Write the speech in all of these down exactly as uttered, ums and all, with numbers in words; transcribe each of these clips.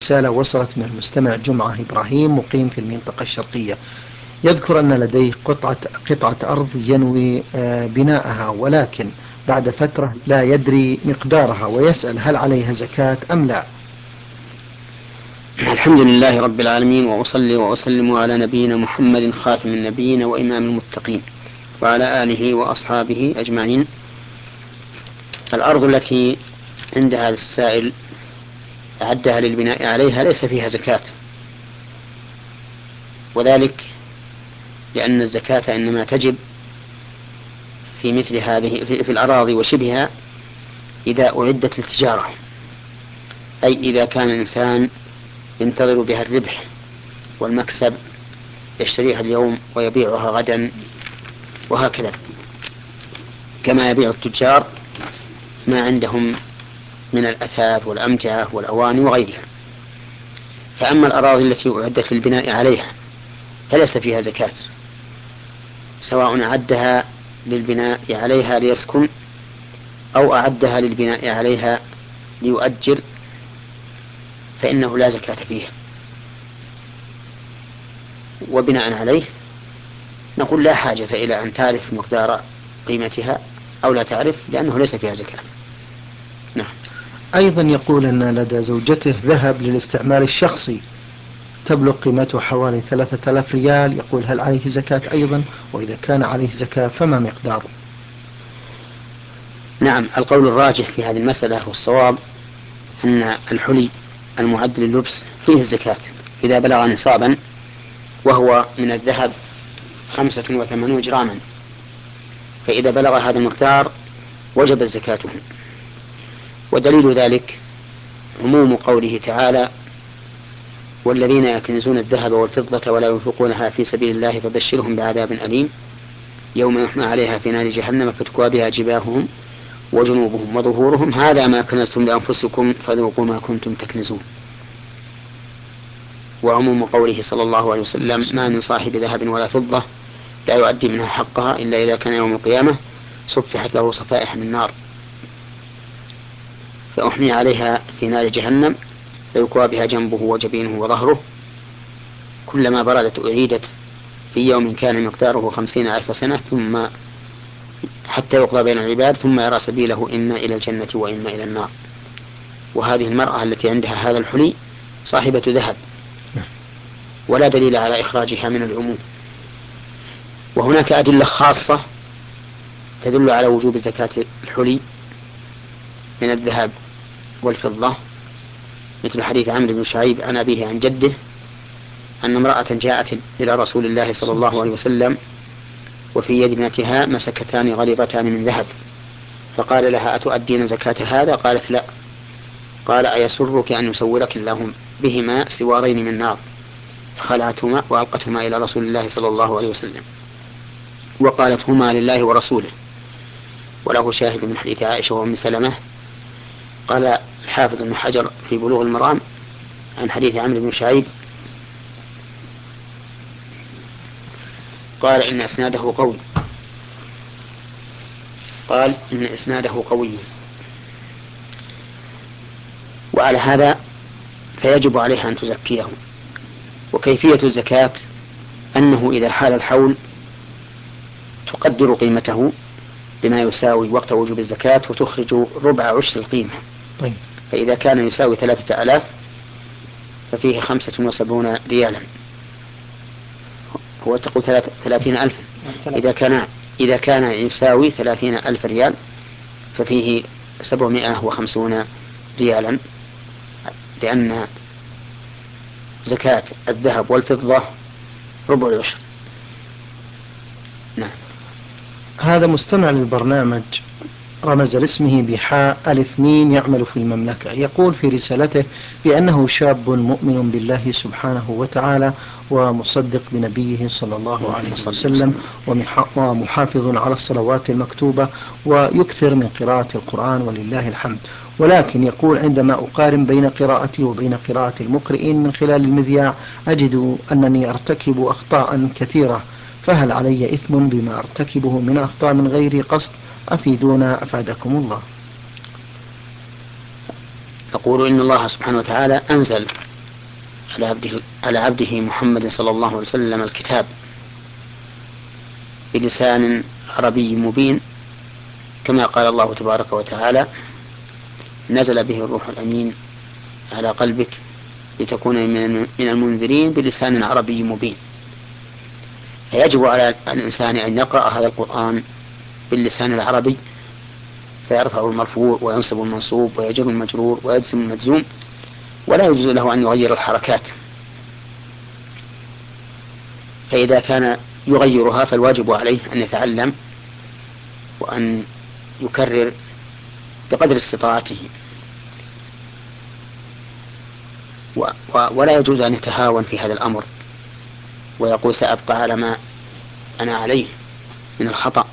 رسالة وصلت من المستمع جمعة إبراهيم مقيم في المنطقة الشرقية، يذكر أن لديه قطعة, قطعة أرض ينوي بناءها، ولكن بعد فترة لا يدري مقدارها، ويسأل هل عليها زكاة أم لا. الحمد لله رب العالمين، وأصلي وأسلم على نبينا محمد خاتم النبيين وإمام المتقين وعلى آله وأصحابه أجمعين. الأرض التي عند هذا السائل أعدها للبناء عليها ليس فيها زكاة، وذلك لأن الزكاة إنما تجب في مثل هذه في, في الأراضي وشبهها إذا أعدت للتجارة، أي إذا كان الإنسان ينتظر بها الربح والمكسب، يشتريها اليوم ويبيعها غدا، وهكذا كما يبيع التجار ما عندهم من الأثاث والأمتعة والأواني وغيرها. فأما الأراضي التي أعدت للبناء عليها فليس فيها زكاة، سواء أعدها للبناء عليها ليسكن أو أعدها للبناء عليها ليؤجر، فإنه لا زكاة فيها. وبناء عليه نقول لا حاجة إلى أن تعرف مقدار قيمتها أو لا تعرف، لأنه ليس فيها زكاة. نعم. أيضا يقول أن لدى زوجته ذهب للاستعمال الشخصي تبلغ قيمته حوالي ثلاثة آلاف ريال، يقول هل عليه زكاة أيضا؟ وإذا كان عليه زكاة فما مقداره؟ نعم، القول الراجح في هذه المسألة والصواب أن الحلي المعد لللبس فيه الزكاة إذا بلغ نصابا، وهو من الذهب خمسة وثمانون جراما، فإذا بلغ هذا المقدار وجب الزكاة. ودليل ذلك عموم قوله تعالى: والذين يكنزون الذهب والفضة ولا ينفقونها في سبيل الله فبشرهم بعذاب أليم يوم يحمى عليها في نار جهنم فتكوى بها جباههم وجنوبهم وظهورهم هذا ما كنزتم لأنفسكم فذوقوا ما كنتم تكنزون. وعموم قوله صلى الله عليه وسلم: ما من صاحب ذهب ولا فضة لا يؤدي منها حقها إلا إذا كان يوم القيامة صفحت له صفائح من نار فأحمي عليها في نار جهنم فيكوى بها جنبه وجبينه وظهره، كلما بردت أعيدت في يوم كان مقداره خمسين ألف سنة ثم حتى يقضى بين العباد ثم يرى سبيله إما إلى الجنة وإما إلى النار. وهذه المرأة التي عندها هذا الحلي صاحبة ذهب، ولا دليل على إخراجها من العموم. وهناك أدلة خاصة تدل على وجوب زكاة الحلي من الذهب والفضة، مثل حديث عمرو بن شعيب عن أبيه عن جده أن امرأة جاءت إلى رسول الله صلى الله عليه وسلم وفي يد ابنتها مسكتان غليظتان من ذهب، فقال لها: أتؤدين زكاة هذا؟ قالت: لا. قال: أيسرك أن يسورك الله بهما سوارين من نار؟ فخلعتهما وألقتهما إلى رسول الله صلى الله عليه وسلم وقالت: هما لله ورسوله. وله شاهد من حديث عائشة وأم سلمة. قال الحافظ بن حجر في بلوغ المرام عن حديث عمرو بن شعيب قال إن إسناده قوي قال إن إسناده قوي وعلى هذا فيجب عليها أن تزكيه. وكيفية الزكاة أنه إذا حال الحول تقدر قيمته بما يساوي وقت وجوب الزكاة وتخرج ربع عشر القيمة. طيب. فإذا كان يساوي ثلاثة آلاف ففيه خمسة وسبعون ريالا، هو تقول ثلاثين ألف. إذا كان إذا كان يساوي ثلاثين ألف ريال ففيه سبعمائة وخمسون ريالا، لأن زكاة الذهب والفضة ربع العشر. نعم. هذا مستمع للبرنامج رمز لاسمه بحاء ألف ميم يعمل في المملكة، يقول في رسالته بأنه شاب مؤمن بالله سبحانه وتعالى ومصدق بنبيه صلى الله عليه وسلم ومحافظ على الصلوات المكتوبة ويكثر من قراءة القرآن ولله الحمد، ولكن يقول عندما أقارن بين قراءتي وبين قراءة المقرئين من خلال المذياع أجد أنني أرتكب أخطاء كثيرة، فهل علي إثم بما أرتكبه من أخطاء من غير قصد؟ أفيدونا أفادكم الله. أقول إن الله سبحانه وتعالى أنزل على عبده, على عبده محمد صلى الله عليه وسلم الكتاب بلسان عربي مبين، كما قال الله تبارك وتعالى: نزل به الروح الأمين على قلبك لتكون من المنذرين بلسان عربي مبين. فيجب على الإنسان أن يقرأ هذا القرآن باللسان العربي، فيرفع المرفوع وينصب المنصوب ويجر المجرور ويجزم المجزوم، ولا يجوز له أن يغير الحركات. فإذا كان يغيرها فالواجب عليه أن يتعلم وأن يكرر بقدر استطاعته، و و ولا يجوز أن يتهاون في هذا الأمر ويقول سأبقى على ما أنا عليه من الخطأ.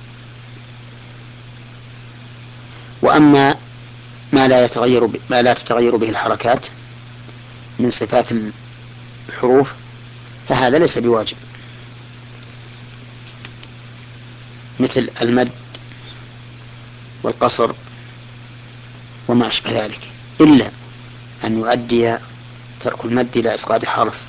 وأما ما لا يتغير ب... ما لا تتغير به الحركات من صفات الحروف فهذا ليس بواجب، مثل المد والقصر وما أشبه ذلك، إلا أن يؤدي ترك المد إلى إسقاط حرف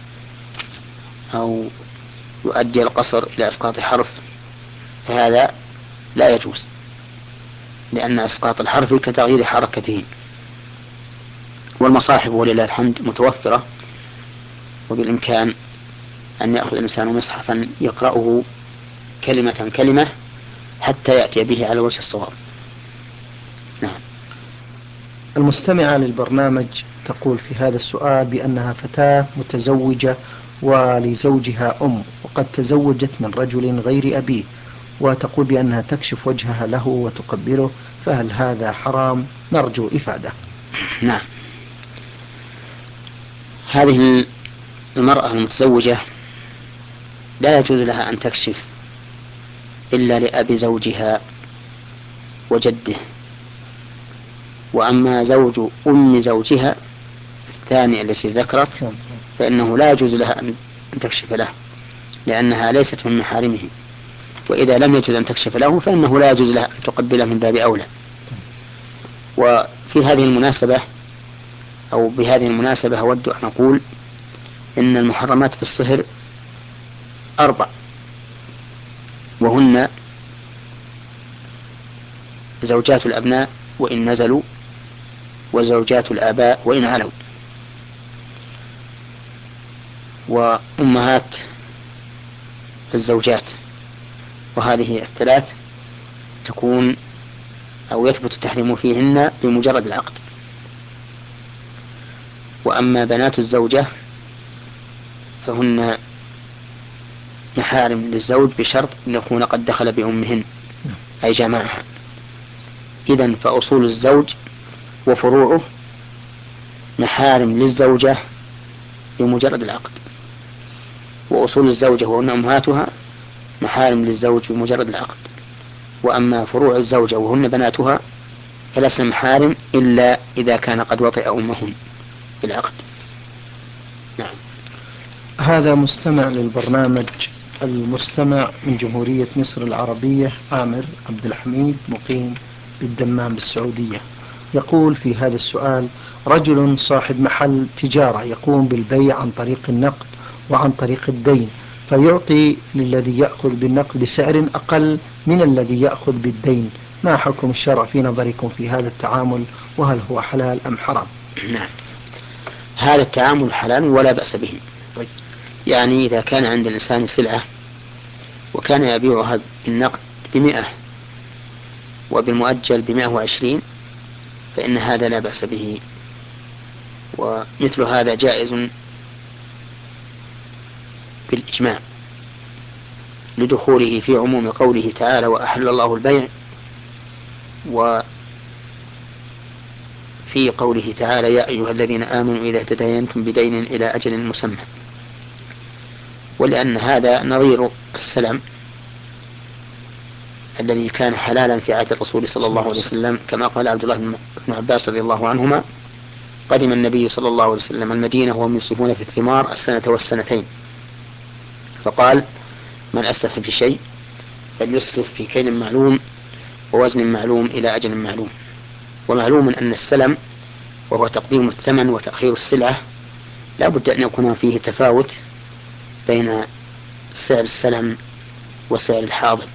أو يؤدي القصر إلى إسقاط حرف، فهذا لا يجوز، لأن إسقاط الحرف كتغيير حركته. والمصاحف ولله الحمد متوفرة، وبالإمكان أن يأخذ الإنسان مصحفا يقرأه كلمة كلمة حتى يأتي به على وجه الصواب. نعم. المستمعة للبرنامج تقول في هذا السؤال بأنها فتاة متزوجة ولزوجها أم، وقد تزوجت من رجل غير أبيه، وتقول بأنها تكشف وجهها له وتقبله، فهل هذا حرام؟ نرجو إفادة. نعم. هذه المرأة المتزوجة لا يجوز لها أن تكشف إلا لأبي زوجها وجده. وأما زوج أم زوجها الثانية التي ذكرت فإنه لا يجوز لها أن تكشف له، لأنها ليست من محارمه، وإذا لم يجوز أن تكشف له فإنه لا يجوز لها أن تقبله من باب أولى. وفي هذه المناسبة أو بهذه المناسبة أود أن أقول إن المحرمات في الصهر أربع، وهن زوجات الأبناء وإن نزلوا، وزوجات الآباء وإن علوا، وأمهات الزوجات. وهذه الثلاث تكون أو يثبت التحريم فيهن بمجرد العقد. وأما بنات الزوجة فهن محارم للزوج بشرط أن يكون قد دخل بأمهن أي جماعها. إذن فأصول الزوج وفروعه محارم للزوجة بمجرد العقد، وأصول الزوجة وهن أمهاتها محارم للزوج بمجرد العقد. وأما فروع الزوجة وهن بناتها فلسن محارم إلا إذا كان قد وطئ أمهن بالعقد. نعم. هذا مستمع للبرنامج، المستمع من جمهورية مصر العربية آمر عبد الحميد مقيم بالدمام بالسعودية، يقول في هذا السؤال: رجل صاحب محل تجارة يقوم بالبيع عن طريق النقد وعن طريق الدين، فيعطي للذي يأخذ بالنقد بسعر أقل من الذي يأخذ بالدين، ما حكم الشرع في نظركم في هذا التعامل، وهل هو حلال أم حرام؟ نعم، هذا التعامل حلال ولا بأس به. طيب. يعني إذا كان عند الإنسان سلعة وكان يبيعها بالنقد بمئة وبالمؤجل بمئة وعشرين فإن هذا لا بأس به، ومثل هذا جائز بالإجماع لدخوله في عموم قوله تعالى: وأحل الله البيع، وفي قوله تعالى: يا أيها الذين آمنوا إذا تداينتم بدين إلى أجل مسمى. ولأن هذا نظير السلم الذي كان حلالا في عهد الرسول صلى الله عليه وسلم، كما قال عبد الله بن عباس رضي الله عنهما: قدم النبي صلى الله عليه وسلم المدينة وهم يصرفون في الثمار السنة والسنتين، فقال: من أسلف في شيء فليسلف في كيل معلوم ووزن معلوم إلى أجل معلوم. ومعلوم أن السلم وهو تقديم الثمن وتأخير السلعة لا بد أن يكون فيه تفاوت بين سعر السلم وسعر الحاضر.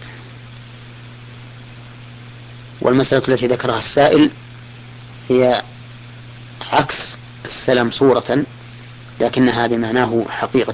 والمسألة التي ذكرها السائل هي عكس السلم صورة لكنها بمعناه حقيقة.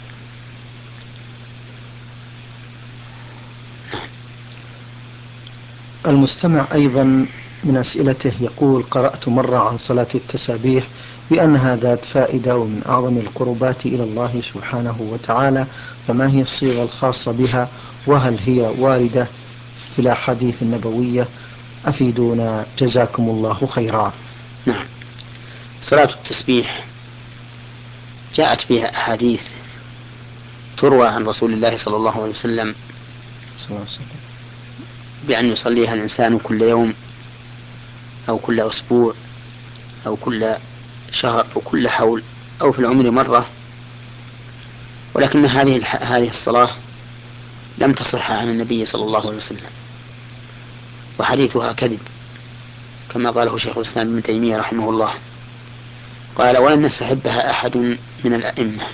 المستمع أيضا من أسئلته يقول: قرأت مرة عن صلاة التسابيح بأنها ذات فائدة ومن أعظم القربات إلى الله سبحانه وتعالى، فما هي الصيغة الخاصة بها، وهل هي واردة في الأحاديث النبوية؟ أفيدونا جزاكم الله خيرا. نعم، صلاة التسبيح جاءت فيها أحاديث تروى عن رسول الله صلى الله عليه وسلم صلى الله عليه وسلم بأن يصليها الإنسان كل يوم أو كل أسبوع أو كل شهر أو كل حول أو في العمر مرة، ولكن هذه هذه الصلاة لم تصح عن النبي صلى الله عليه وسلم، وحديثها كذب كما قاله شيخ الإسلام ابن تيمية رحمه الله، قال: ولم يستحبها أحد من الأئمة.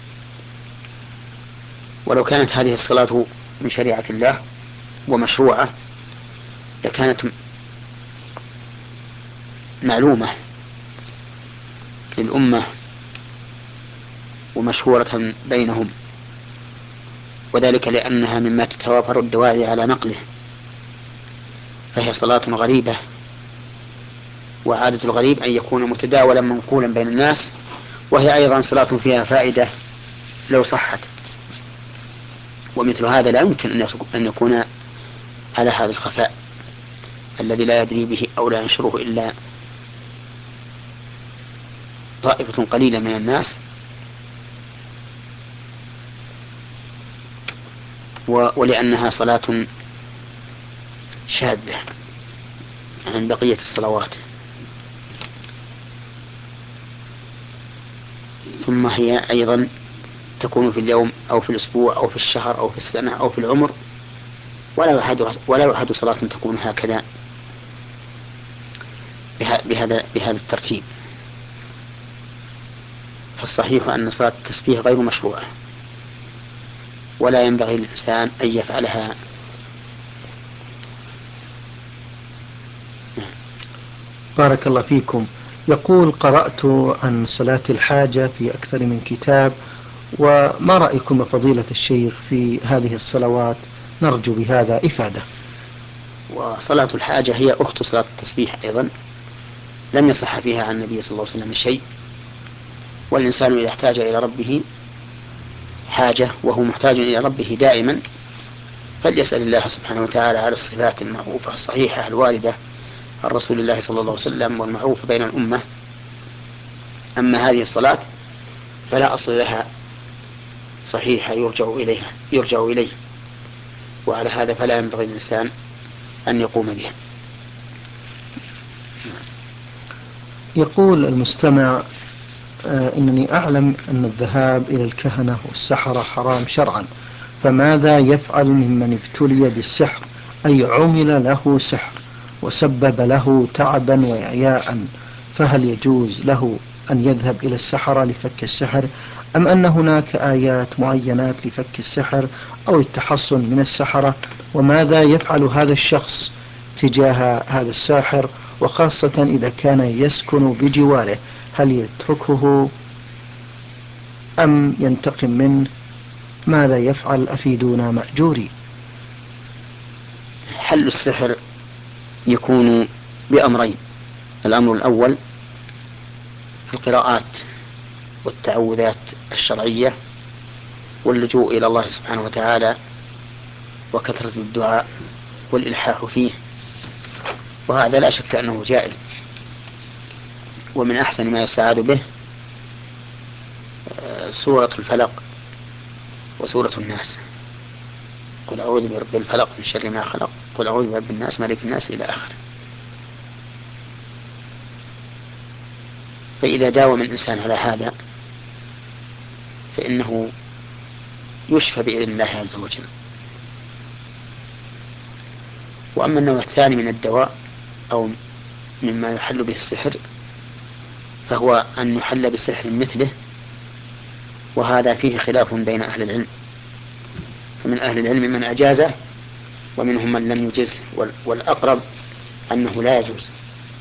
ولو كانت هذه الصلاة من شريعة الله ومشروعة لكانت معلومة للأمة ومشهورة بينهم، وذلك لأنها مما تتوافر الدواعي على نقله، فهي صلاة غريبة، وعادة الغريب أن يكون متداولا منقولا بين الناس، وهي أيضا صلاة فيها فائدة لو صحت، ومثل هذا لا يمكن أن يكون على هذا الخفاء الذي لا يدري به أو لا ينشره إلا طائفة قليلة من الناس، ولأنها صلاة شاذة عن بقية الصلوات. ثم هي أيضا تكون في اليوم أو في الأسبوع أو في الشهر أو في السنة أو في العمر، ولا يحد ولا يحد صلاة تكون هكذا بهذا بهذا الترتيب. فالصحيح أن صلاة التسبيح غير مشروعة، ولا ينبغي للإنسان أن يفعلها. بارك الله فيكم. يقول: قرأت عن صلاة الحاجة في أكثر من كتاب، وما رأيكم فضيلة الشيخ في هذه الصلوات؟ نرجو بهذا إفادة. وصلاة الحاجة هي أخت صلاة التسبيح أيضا، لم يصح فيها عن النبي صلى الله عليه وسلم شيء، والإنسان إذا احتاج إلى ربه حاجة وهو محتاج إلى ربه دائما فليسأل الله سبحانه وتعالى على الصفات المعروفة الصحيحة الواردة عن رسول الله صلى الله عليه وسلم والمعروف بين الأمة. أما هذه الصلاة فلا أصل لها صحيحة يرجع إليها يرجع إليه، وعلى هذا فلا ينبغي للإنسان أن يقوم بها. يقول المستمع: آه إنني أعلم أن الذهاب إلى الكهنة والسحرة حرام شرعا، فماذا يفعل ممن ابتلي بالسحر، أي عمل له سحر وسبب له تعبا وإعياء، فهل يجوز له أن يذهب إلى السحرة لفك السحر، أم أن هناك آيات معينات لفك السحر أو التحصن من السحرة؟ وماذا يفعل هذا الشخص تجاه هذا الساحر، وخاصة إذا كان يسكن بجواره، هل يتركه أم ينتقم منه؟ ماذا يفعل؟ أفيدونا مأجوري. حل السحر يكون بأمرين: الأمر الأول القراءات والتعوذات الشرعية واللجوء إلى الله سبحانه وتعالى وكثرة الدعاء والإلحاح فيه، وهذا لا شك أنه جائز. ومن أحسن ما يستعاذ به سورة الفلق وسورة الناس: قل أعوذ برب الفلق من شر ما خلق، قل أعوذ برب الناس ملك الناس، إلى آخره. فإذا داوم الإنسان على هذا فإنه يشفى بإذن الله عز وجل. وأما النوع الثاني من الدواء أو مما يحل به السحر فهو أن يحل بسحر مثله وهذا فيه خلاف بين أهل العلم، فمن أهل العلم من أجازه ومنهم من لم يجزه، والأقرب أنه لا يجوز،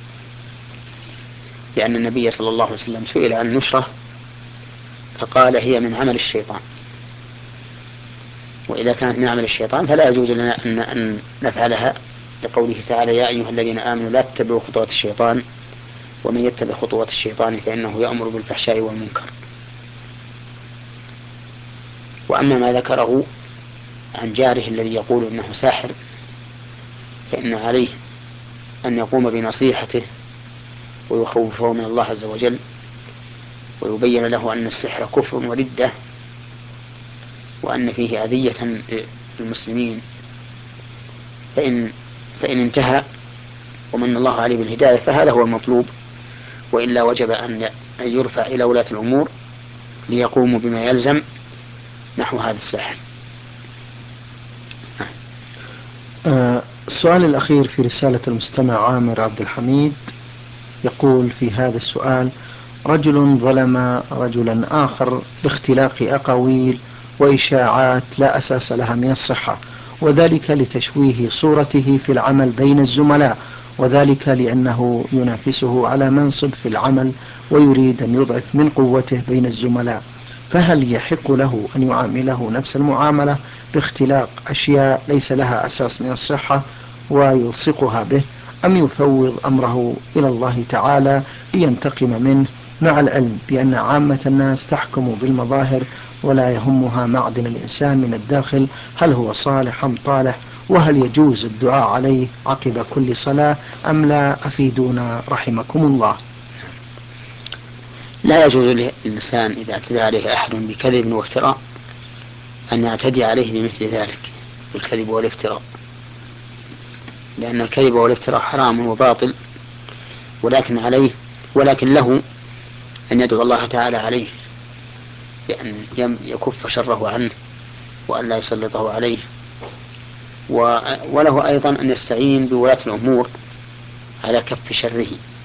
لأن النبي صلى الله عليه وسلم سئل عن النشرة فقال هي من عمل الشيطان، وإذا كانت من عمل الشيطان فلا يجوز لنا أن نفعلها، لقوله تعالى يا أيها الذين آمنوا لا تتبعوا خطوات الشيطان ومن يتبع خطوات الشيطان فإنه يأمر بالفحشاء والمنكر. وأما ما ذكره عن جاره الذي يقول إنه ساحر فإن عليه أن يقوم بنصيحته ويخوفه من الله عز وجل، ويبين له أن السحر كفر وردة، وأن فيه أذية للمسلمين، فإن, فإن انتهى ومن الله عليه بالهداية فهذا هو المطلوب، وإلا وجب أن يرفع إلى ولاة الأمور ليقوموا بما يلزم نحو هذا السحر. آه السؤال الأخير في رسالة المستمع عامر عبد الحميد يقول في هذا السؤال: رجل ظلم رجلا آخر باختلاق أقاويل وإشاعات لا أساس لها من الصحة، وذلك لتشويه صورته في العمل بين الزملاء، وذلك لأنه ينافسه على منصب في العمل ويريد أن يضعف من قوته بين الزملاء، فهل يحق له أن يعامله نفس المعاملة باختلاق أشياء ليس لها أساس من الصحة ويلصقها به، أم يفوض أمره إلى الله تعالى لينتقم منه، مع العلم بأن عامة الناس تحكم بالمظاهر ولا يهمها معدن الإنسان من الداخل هل هو صالح أم طالح، وهل يجوز الدعاء عليه عقب كل صلاة أم لا؟ أفيدونا رحمكم الله. لا يجوز للإنسان إذا اعتدى عليه أحد بكذب وافتراء أن يعتدي عليه بمثل ذلك بالكذب والافتراء، لأن الكذب والافتراء حرام وباطل، ولكن عليه ولكن له أن يدعو الله تعالى عليه بأن يكف شره عنه وأن لا يسلطه عليه، وله أيضا أن يستعين بولاة الأمور على كف شره،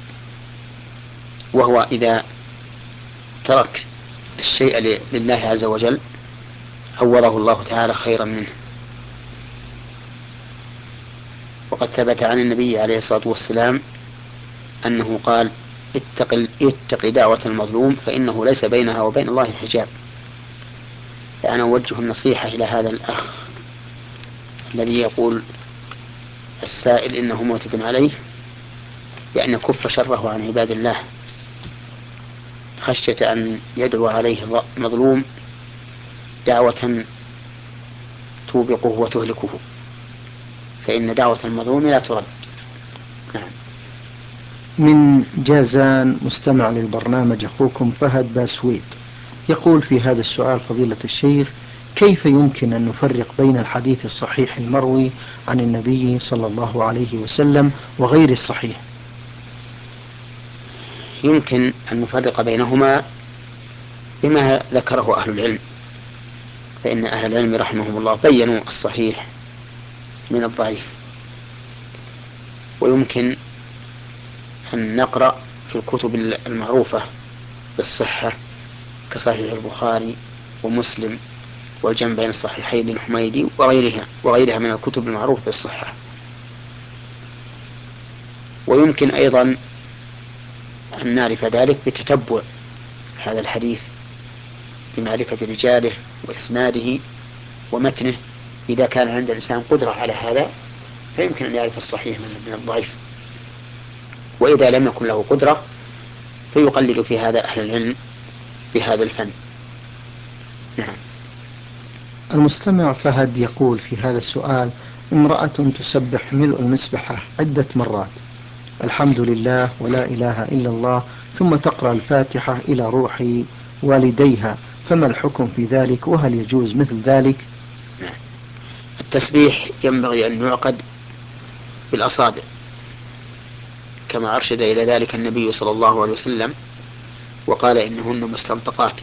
وهو إذا ترك الشيء لله عز وجل عوضه الله تعالى خيرا منه. وقد ثبت عن النبي عليه الصلاة والسلام أنه قال اتق, اتق دعوة المظلوم فإنه ليس بينها وبين الله حجاب. فأنا أوجه النصيحة إلى هذا الأخ الذي يقول السائل إنه معتد عليه بأن يكف شره عن عباد الله خشية أن يدعو عليه مظلوم دعوة توبقه وتهلكه، فإن دعوة المظلوم لا ترد. نعم. من جازان مستمع للبرنامج أخوكم فهد باسويد يقول في هذا السؤال: فضيلة الشيخ، كيف يمكن أن نفرق بين الحديث الصحيح المروي عن النبي صلى الله عليه وسلم وغير الصحيح؟ يمكن أن نفرق بينهما بما ذكره أهل العلم، فإن أهل العلم رحمهم الله بينوا الصحيح من الضعيف، ويمكن أن نقرأ في الكتب المعروفة بالصحة كصحيح البخاري ومسلم والجمع بين الصحيحين للحميدي وغيرها وغيرها من الكتب المعروفة بالصحة. ويمكن أيضا أن نعرف ذلك بتتبع هذا الحديث بمعرفة رجاله وإسناده ومتنه، إذا كان عند الإنسان قدرة على هذا فيمكن أن يعرف الصحيح من الضعيف، وإذا لم يكن له قدرة فيقلد في هذا أهل العلم بهذا الفن. نعم. المستمع فهد يقول في هذا السؤال: امرأة تسبح ملء المسبحة عدة مرات الحمد لله ولا إله إلا الله، ثم تقرأ الفاتحة إلى روح والديها، فما الحكم في ذلك، وهل يجوز مثل ذلك؟ نعم. التسبيح ينبغي أن يعقد بالأصابع كما أرشد إلى ذلك النبي صلى الله عليه وسلم وقال إنهن مستنطقات،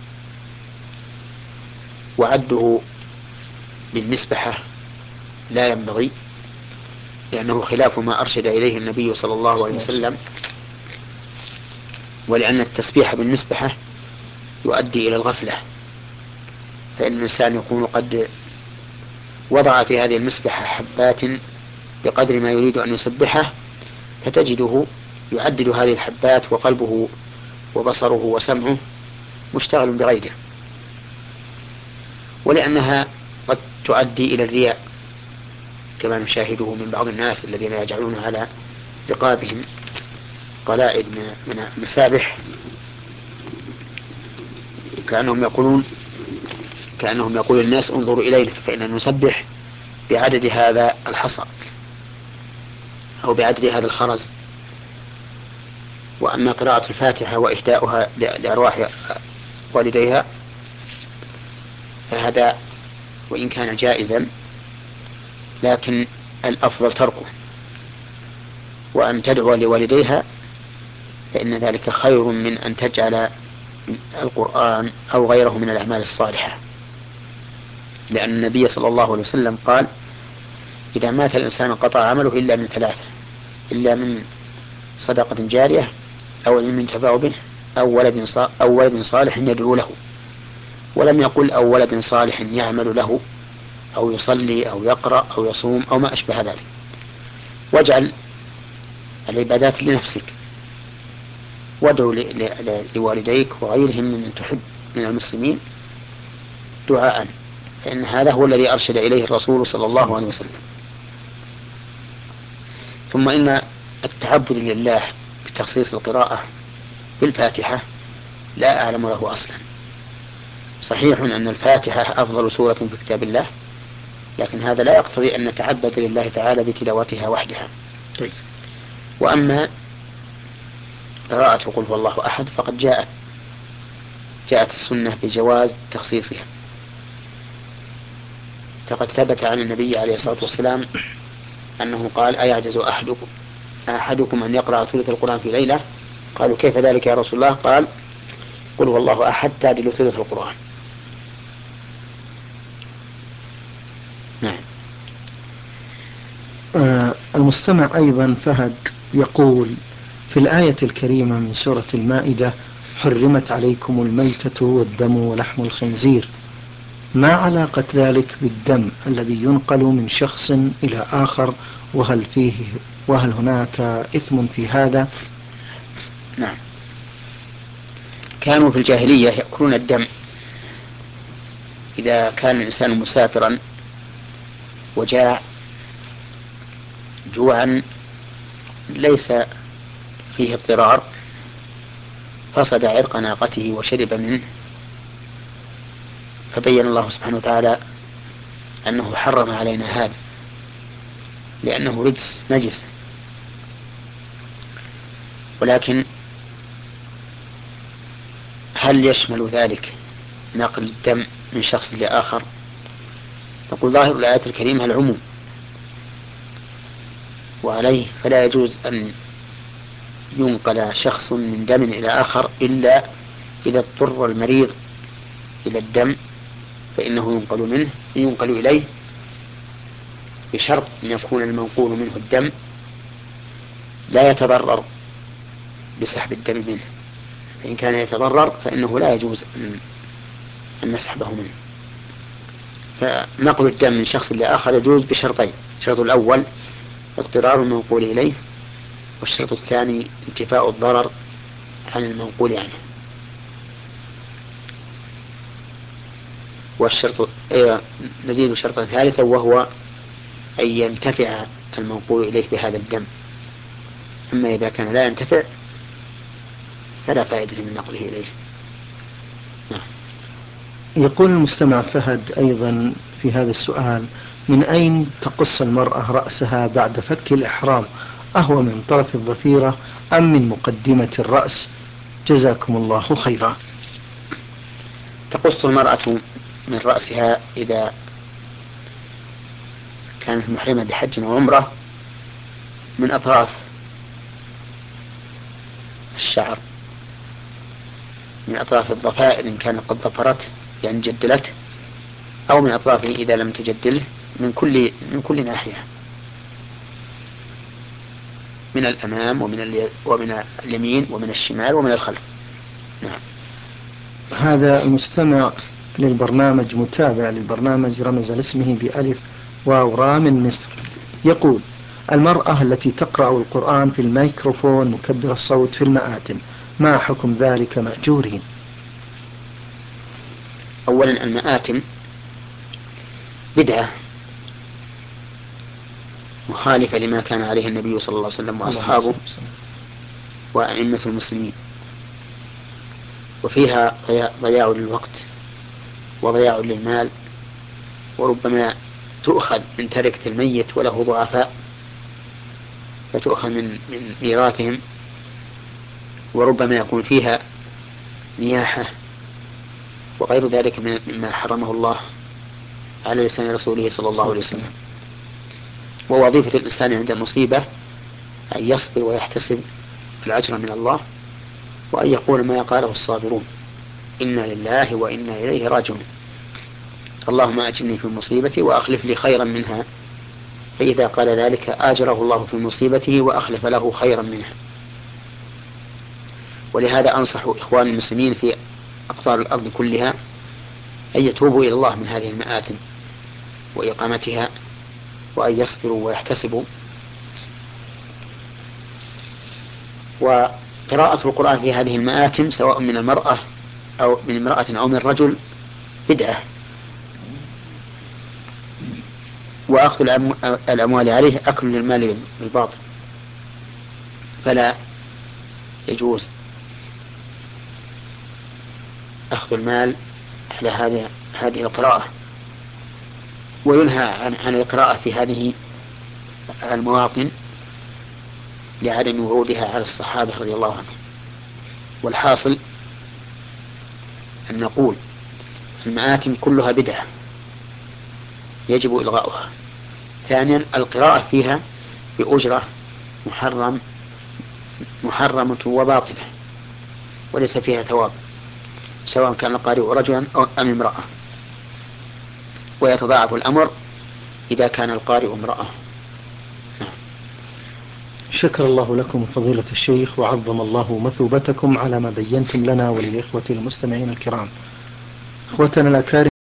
وعده بالمسبحة لا ينبغي، لأنه خلاف ما أرشد إليه النبي صلى الله عليه وسلم، ولأن التسبيح بالمسبحة يؤدي إلى الغفلة، فإن الإنسان يكون قد وضع في هذه المسبحة حبات بقدر ما يريد أن يسبحه، فتجده يعدد هذه الحبات وقلبه وبصره وسمعه مشتغل بغيره، ولأنها قد تؤدي إلى الرياء كما نشاهده من بعض الناس الذين يجعلون على رقابهم قلائد من المسابح كأنهم يقولون كأنهم يقول الناس انظروا إلينا فإننا نسبح بعدد هذا الحصى أو بعدد هذا الخرز. وأما قراءة الفاتحة وإهداؤها لأرواح والديها فهذا وإن كان جائزا لكن الأفضل تركه، وأن تدعو لوالديها فإن ذلك خير من أن تجعل القرآن أو غيره من الأعمال الصالحة، لأن النبي صلى الله عليه وسلم قال إذا مات الإنسان انقطع عمله إلا من ثلاثة، إلا من صدقة جارية أو علم ينتفع به أو ولد أو ولد صالح يدعو له، ولم يقل أو ولد صالح يعمل له أو يصلي أو يقرأ أو يصوم أو ما أشبه ذلك. واجعل العبادات لنفسك، وادعو لوالديك وغيرهم من تحب من المسلمين دعاء، فإن هذا هو الذي أرشد إليه الرسول صلى الله عليه وسلم. ثم إن التعبد لله بتخصيص القراءة بالفاتحة لا أعلم له أصلا. صحيح أن الفاتحة أفضل سورة في كتاب الله، لكن هذا لا يقتضي أن نتعبد لله تعالى بتلاوتها وحدها. طيب. وأما قراءة قل هو الله أحد فقد جاءت جاءت السنة بجواز تخصيصها، فقد ثبت عن النبي عليه الصلاة والسلام أنه قال أيعجز أحدكم أحدكم أن يقرأ ثلث القرآن في ليلة؟ قالوا كيف ذلك يا رسول الله؟ قال قل هو الله أحد تعدل ثلث القرآن. نعم. آه المستمع أيضا فهد يقول في الآية الكريمة من سورة المائدة حرمت عليكم الميتة والدم ولحم الخنزير، ما علاقة ذلك بالدم الذي ينقل من شخص إلى آخر، وهل فيه وهل هناك إثم في هذا؟ نعم. كانوا في الجاهلية يأكلون الدم إذا كان الإنسان مسافرا وجاع جوعا ليس فيه اضطرار فصد عرق ناقته وشرب منه، فبين الله سبحانه وتعالى أنه حرم علينا هذا لأنه رجس نجس. ولكن هل يشمل ذلك نقل الدم من شخص لآخر؟ نقول ظاهر الآية الكريمة العموم، وعليه فلا يجوز أن ينقل شخص من دم إلى آخر إلا إذا اضطر المريض إلى الدم فإنه ينقل منه ينقل إليه بشرط أن يكون المنقول منه الدم لا يتضرر بسحب الدم منه، فإن كان يتضرر فإنه لا يجوز أن نسحبه منه. فنقل الدم من شخص لآخر يجوز بشرطين: الشرط الأول اضطرار المنقول إليه، والشرط الثاني انتفاء الضرر عن المنقول عنه. والشرط إيه نزيد شرطا ثالثا وهو أن ينتفع المنقول إليه بهذا الدم، أما إذا كان لا ينتفع فلا فائدة من نقله إليه. نعم. يقول المستمع فهد أيضا في هذا السؤال: من أين تقص المرأة رأسها بعد فك الإحرام؟ أهو من طرف الضفيرة أم من مقدمة الرأس؟ جزاكم الله خيرا. تقص المرأة من رأسها إذا كانت محرمة بحج وعمرة من أطراف الشعر، من أطراف الضفائر إن كانت قد ظفرت يعني جدلت، أو من أطرافه إذا لم تجدله، من كل من كل ناحية، من الأمام ومن ومن اليمين ومن الشمال ومن الخلف. نعم. هذا المستمع للبرنامج متابع للبرنامج رمز لاسمه بألف واو را من مصر، يقول: المرأة التي تقرأ القرآن في الميكروفون مكبر الصوت في المآتم، ما حكم ذلك مأجورين؟ أولا المآتم بدعة مخالفة لما كان عليه النبي صلى الله عليه وسلم وأصحابه وأئمة المسلمين، وفيها ضياع للوقت وضياع للمال، وربما تؤخذ من تركة الميت وله ضعفاء فتؤخذ من من ميراثهم، وربما يكون فيها نياحة وغير ذلك مما حرمه الله على لسان رسوله صلى الله عليه وسلم. ووظيفة الإنسان عند المصيبة أن يصبر ويحتسب الأجر من الله، وأن يقول ما قاله الصابرون: إنا لله وإنا إليه راجعون، اللهم أجرني في مصيبتي وأخلف لي خيرا منها. فإذا قال ذلك آجره الله في مصيبته وأخلف له خيرا منها. ولهذا أنصح إخوان المسلمين في أقطار الأرض كلها أن يتوبوا إلى الله من هذه المآتم وإقامتها، وأن يصبروا ويحتسبوا. وقراءة القرآن في هذه المآتم سواء من المرأة أو من امرأة أو من رجل بدعة، وأخذ الأموال عليه أكل للمال بالباطل، فلا يجوز أخذ المال على هذه هذه القراءة، وينهى عن عن القراءة في هذه المواطن لعدم ورودها على الصحابة رضي الله عنهم. والحاصل أن نقول المآتم كلها بدعة يجب إلغاؤها. ثانيا القراءة فيها بأجرة محرم محرمة وباطلة وليس فيها ثواب، سواء كان القارئ رجلا أو أم امرأة، ويتضاعف الأمر إذا كان القارئ امرأة. شكر الله لكم فضيلة الشيخ، وعظم الله مثوبتكم على ما بينتم لنا وللإخوة المستمعين الكرام. إخوتنا الأكارم،